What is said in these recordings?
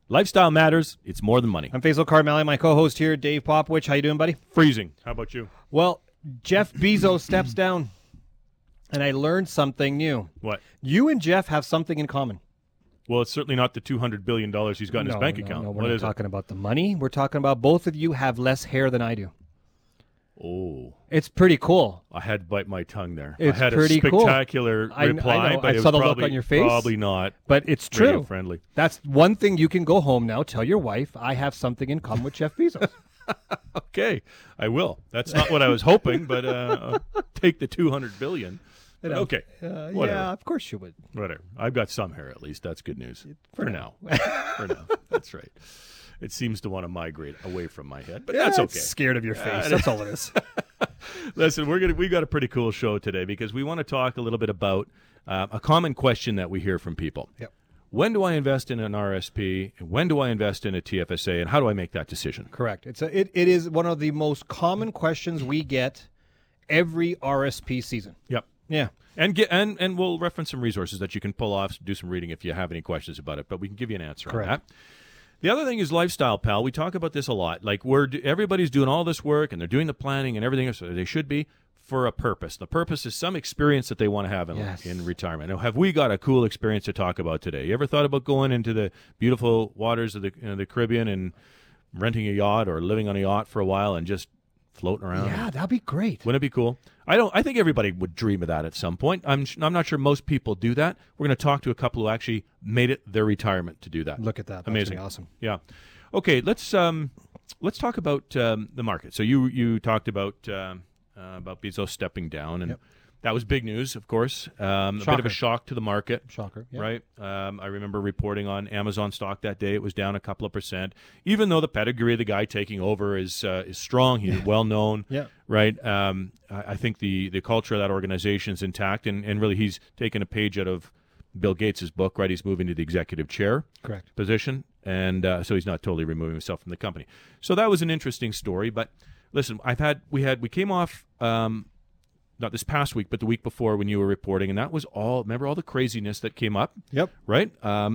Lifestyle matters. It's more than money. I'm Faisal Karmali, my co-host here, Dave Popwich. How you doing, buddy? Freezing. How about you? Well, Jeff Bezos steps down, and I learned something new. What? You and Jeff have something in common. Well, it's certainly not the $200 billion he's got in his bank account. No, What we're not is talking about the money. We're talking about both of you have less hair than I do. Oh. It's pretty cool. I had to bite my tongue there. It's I had pretty a spectacular I reply, know. but I it saw was the look on your face. Probably not But it's radio true. friendly. That's one thing you can go home now, tell your wife, I have something in common with Jeff Bezos. Okay, I will. That's not what I was hoping, but I'll take the $200 billion. But okay, whatever. Yeah, of course you would. Whatever. I've got some hair at least. That's good news. For now. For now. That's right. It seems to want to migrate away from my head, but that's okay. It's scared of your face. That's all it is. Listen, we got a pretty cool show today because we want to talk a little bit about a common question that we hear from people. Yep. When do I invest in an RSP? When do I invest in a TFSA? And how do I make that decision? Correct. It is one of the most common questions we get every RSP season. Yep. Yeah. And we'll reference some resources that you can pull off, do some reading if you have any questions about it, but we can give you an answer Correct. on that. The other thing is lifestyle, pal. We talk about this a lot. Like everybody's doing all this work and they're doing the planning and everything, so they should be for a purpose. The purpose is some experience that they want to have in retirement. Now, have we got a cool experience to talk about today? You ever thought about going into the beautiful waters of the Caribbean and renting a yacht or living on a yacht for a while and just floating around? Yeah, that'd be great. Wouldn't it be cool? I think everybody would dream of that at some point. I'm not sure most people do that. We're going to talk to a couple who actually made it their retirement to do that. Look at that. That's Amazing. Awesome. Yeah. Okay, let's talk about the market. So you talked about Bezos stepping down, and that was big news, of course. A bit of a shock to the market. Shocker. Yep. Right? I remember reporting on Amazon stock that day. It was down a couple of percent, even though the pedigree of the guy taking over is strong. He's well known. Yeah. Right? I think the culture of that organization is intact, and really he's taken a page out of Bill Gates' book. Right? He's moving to the executive chair position, and so he's not totally removing himself from the company. So that was an interesting story. But listen, we came off. Not this past week, but the week before when you were reporting, and that was remember all the craziness that came up? Yep. Right?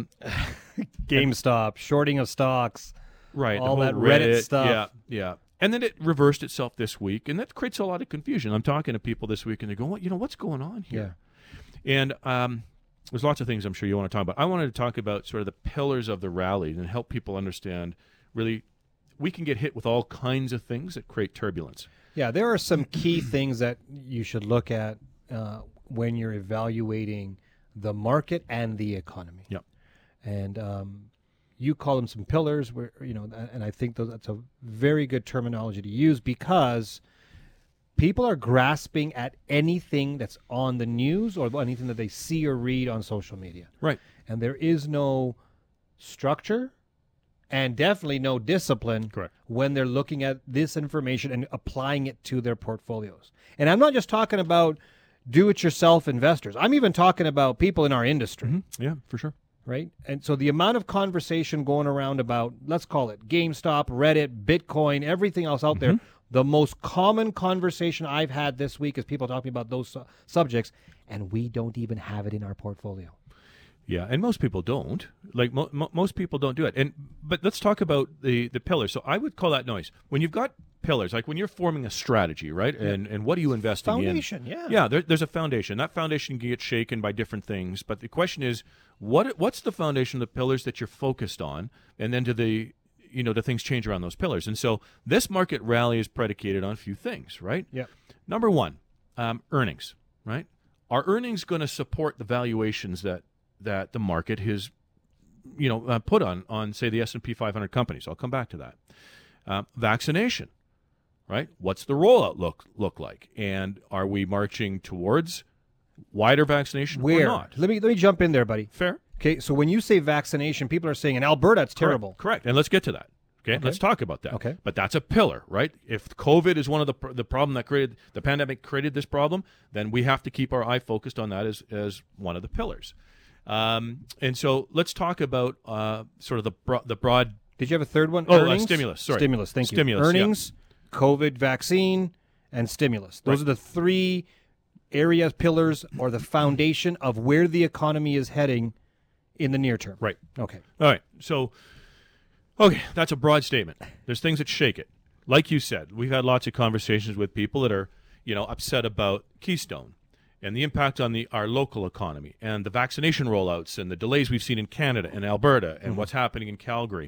GameStop, shorting of stocks. Right. All that Reddit stuff. Yeah. And then it reversed itself this week, and that creates a lot of confusion. I'm talking to people this week, and they're going, what's going on here? Yeah. And there's lots of things I'm sure you want to talk about. I wanted to talk about sort of the pillars of the rally and help people understand, really, we can get hit with all kinds of things that create turbulence. Yeah, there are some key things that you should look at when you're evaluating the market and the economy. Yep. And you call them some pillars, where and I think that's a very good terminology to use because people are grasping at anything that's on the news or anything that they see or read on social media. Right. And there is no structure and definitely no discipline when they're looking at this information and applying it to their portfolios. And I'm not just talking about do-it-yourself investors. I'm even talking about people in our industry. Mm-hmm. Yeah, for sure. Right? And so the amount of conversation going around about, let's call it GameStop, Reddit, Bitcoin, everything else out there, the most common conversation I've had this week is people talking about those subjects, and we don't even have it in our portfolio. Yeah, and most people don't. Like most people don't do it. But let's talk about the pillars. So I would call that noise. When you've got pillars, like when you're forming a strategy, right? Yeah. And what are you investing foundation, in? Yeah, there's a foundation. That foundation can get shaken by different things. But the question is, what's the foundation, the pillars that you're focused on? And then do the things change around those pillars? And so this market rally is predicated on a few things, right? Yeah. Number one, earnings, right? Are earnings going to support the valuations that the market has, put on say the S&P 500 companies? I'll come back to that. Vaccination, right? What's the rollout look like? And are we marching towards wider vaccination or not? Let me jump in there, buddy. Fair. Okay, so when you say vaccination, people are saying in Alberta it's terrible. Correct. And let's get to that. Okay, let's talk about that. Okay. But that's a pillar, right? If COVID is one of the problem that created the pandemic, created this problem, then we have to keep our eye focused on that as one of the pillars. And so let's talk about sort of the broad. Did you have a third one? Oh, stimulus. Sorry. Stimulus. Thank you. Stimulus. Earnings, COVID vaccine, and stimulus. Those are the three areas, pillars, or the foundation of where the economy is heading in the near term. Right. Okay. All right. So Okay, that's a broad statement. There's things that shake it. Like you said, we've had lots of conversations with people that are, upset about Keystone and the impact on our local economy and the vaccination rollouts and the delays we've seen in Canada and Alberta and what's happening in Calgary.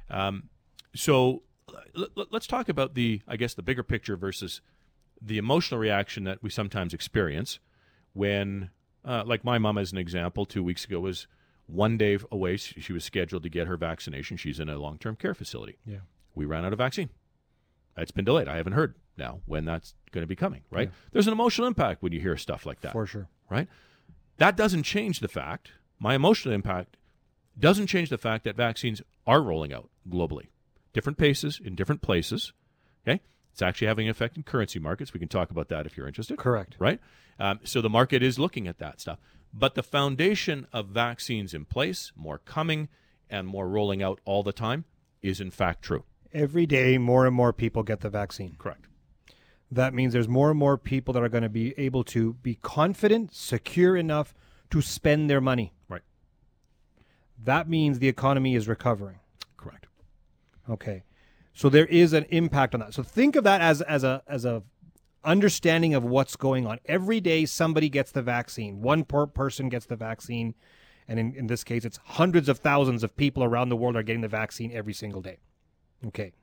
So let's talk about the bigger picture versus the emotional reaction that we sometimes experience when, like my mom as an example, 2 weeks ago was 1 day away. She was scheduled to get her vaccination. She's in a long-term care facility. Yeah. We ran out of vaccine. It's been delayed. I haven't heard now when that's going to be coming, right? Yeah. There's an emotional impact when you hear stuff like that. For sure. Right? That doesn't change the fact, my emotional impact doesn't change the fact that vaccines are rolling out globally. Different paces in different places, okay? It's actually having an effect in currency markets. We can talk about that if you're interested. Correct. Right? So the market is looking at that stuff. But the foundation of vaccines in place, more coming and more rolling out all the time, is in fact true. Every day, more and more people get the vaccine. Correct. That means there's more and more people that are going to be able to be confident, secure enough to spend their money. Right. That means the economy is recovering. Correct. Okay. So there is an impact on that. So think of that as a understanding of what's going on. Every day somebody gets the vaccine. One person gets the vaccine. And in this case, it's hundreds of thousands of people around the world are getting the vaccine every single day. Okay.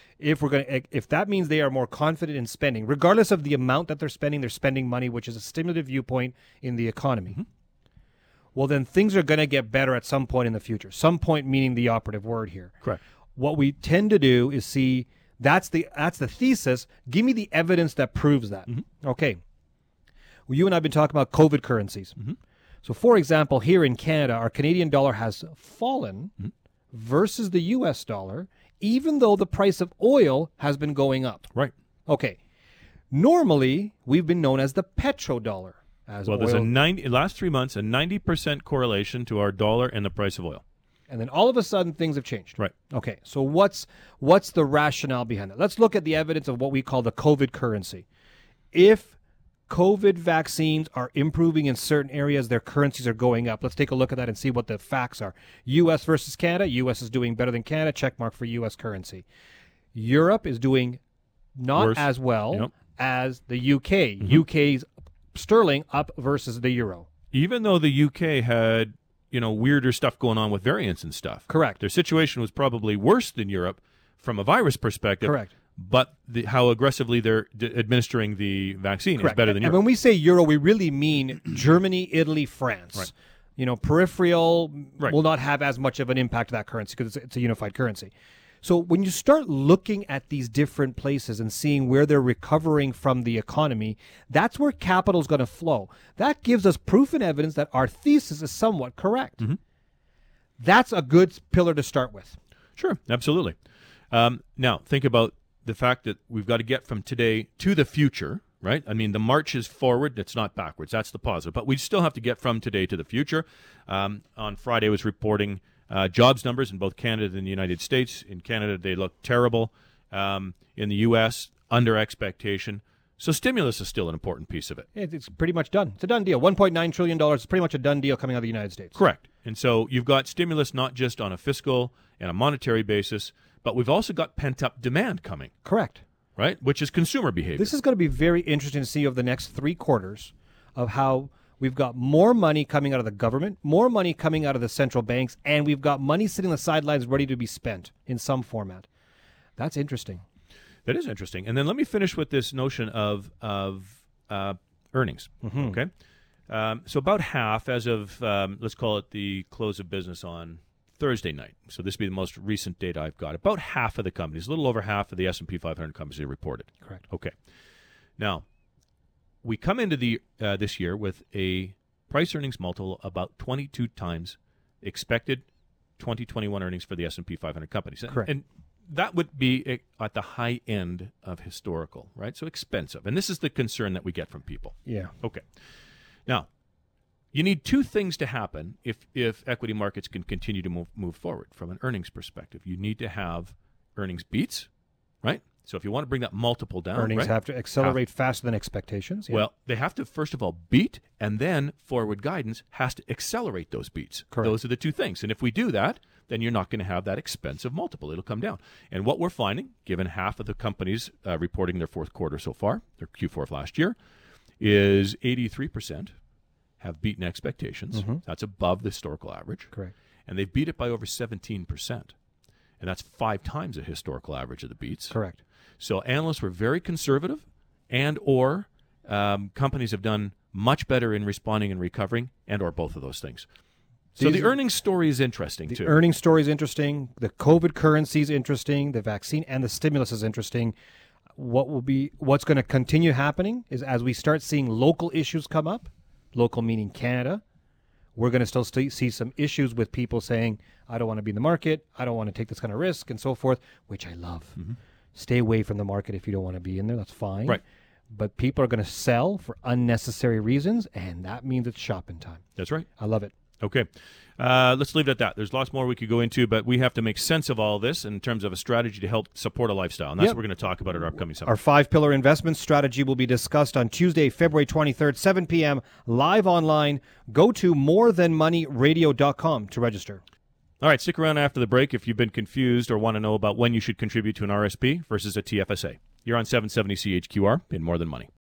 If that means they are more confident in spending, regardless of the amount that they're spending money, which is a stimulative viewpoint in the economy. Mm-hmm. Well, then things are going to get better at some point in the future. Some point meaning the operative word here. Correct. What we tend to do is see that's the thesis. Give me the evidence that proves that. Mm-hmm. Okay. Well, you and I have been talking about COVID currencies. Mm-hmm. So, for example, here in Canada, our Canadian dollar has fallen versus the U.S. dollar, even though the price of oil has been going up. Right. Okay. Normally, we've been known as the petrodollar. There's last 3 months, a 90% correlation to our dollar and the price of oil. And then all of a sudden, things have changed. Right. Okay. So what's the rationale behind that? Let's look at the evidence of what we call the COVID currency. If COVID vaccines are improving in certain areas, their currencies are going up. Let's take a look at that and see what the facts are. U.S. versus Canada. U.S. is doing better than Canada. Check mark for U.S. currency. Europe is doing not worse as well as the U.K. Mm-hmm. U.K.'s sterling up versus the euro. Even though the U.K. had weirder stuff going on with variants and stuff. Correct. Their situation was probably worse than Europe from a virus perspective. Correct. But how aggressively they're administering the vaccine Correct. is better than Europe. And when we say euro, we really mean Germany, Italy, France. Right. Peripheral will not have as much of an impact to that currency because it's a unified currency. So when you start looking at these different places and seeing where they're recovering from the economy, that's where capital is going to flow. That gives us proof and evidence that our thesis is somewhat correct. Mm-hmm. That's a good pillar to start with. Sure, absolutely. Now, think about the fact that we've got to get from today to the future, right? I mean, the march is forward. It's not backwards. That's the positive. But we still have to get from today to the future. On Friday, I was reporting jobs numbers in both Canada and the United States. In Canada, they look terrible. In the U.S., under expectation. So stimulus is still an important piece of it. It's pretty much done. It's a done deal. $1.9 trillion is pretty much a done deal coming out of the United States. Correct. And so you've got stimulus not just on a fiscal and a monetary basis, but we've also got pent-up demand coming. Correct. Right? Which is consumer behavior. This is going to be very interesting to see over the next 3 quarters of how we've got more money coming out of the government, more money coming out of the central banks, and we've got money sitting on the sidelines ready to be spent in some format. That's interesting. That is interesting. And then let me finish with this notion of earnings. Mm-hmm. Okay? So about half, as of, let's call it the close of business on Thursday night. So this would be the most recent data I've got. About half of the companies, a little over half of the S&P 500 companies are reported. Correct. Okay. Now, we come into the this year with a price earnings multiple about 22 times expected 2021 earnings for the S&P 500 companies. Correct. And that would be at the high end of historical, right? So expensive. And this is the concern that we get from people. Yeah. Okay. Now, you need 2 things to happen if equity markets can continue to move forward from an earnings perspective. You need to have earnings beats, right? So if you want to bring that multiple down, earnings have to accelerate faster than expectations. Yeah. Well, they have to, first of all, beat, and then forward guidance has to accelerate those beats. Correct. Those are the two things. And if we do that, then you're not going to have that expensive multiple. It'll come down. And what we're finding, given half of the companies reporting their fourth quarter so far, their Q4 of last year, is 83% have beaten expectations. Mm-hmm. That's above the historical average. Correct. And they've beat it by over 17%. And that's 5 times the historical average of the beats. Correct. So analysts were very conservative, and or companies have done much better in responding and recovering, and or both of those things. So the earnings story is interesting, too. The earnings story is interesting. The COVID currency is interesting. The vaccine and the stimulus is interesting. What's going to continue happening is as we start seeing local issues come up, local meaning Canada, we're going to still see some issues with people saying, I don't want to be in the market, I don't want to take this kind of risk, and so forth, which I love. Mm-hmm. Stay away from the market if you don't want to be in there. That's fine. Right. But people are going to sell for unnecessary reasons, and that means it's shopping time. That's right. I love it. Okay. Let's leave it at that. There's lots more we could go into, but we have to make sense of all this in terms of a strategy to help support a lifestyle. And that's what we're going to talk about at our upcoming summit. Our 5-pillar investment strategy will be discussed on Tuesday, February 23rd, 7 p.m., live online. Go to morethanmoneyradio.com to register. All right, stick around after the break if you've been confused or want to know about when you should contribute to an RSP versus a TFSA. You're on 770 CHQR in More Than Money.